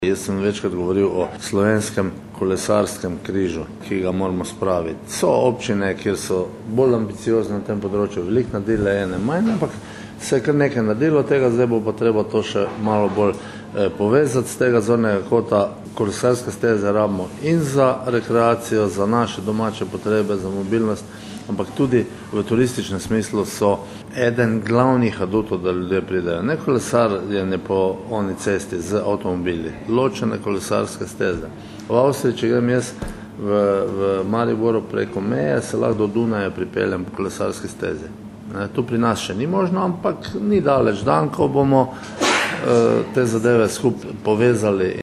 Jaz sem večkrat govoril o slovenskem kolesarskem križu, ki ga moramo spraviti. So občine, kjer so bolj ambiciozne na tem področju, veliko naredile, ene manj, ampak se je kar nekaj naredilo tega, zdaj bo pa treba to še malo bolj povezati z tega zornega kota. Kolesarske steze rabimo in za rekreacijo, za naše domače potrebe, za mobilnost, ampak tudi v turističnem smislu so eden glavnih adutov, da ljudje pridejo. Ne kolesarjenje po oni cesti z avtomobili, ločene kolesarske steze. V Avstriji, če grem jaz v Mariboru preko meje, se lahko do Dunaja pripeljem po kolesarski stezi. Tu pri nas še ni možno, ampak ni daleč dan, ko bomo te zadeve skupaj povezali.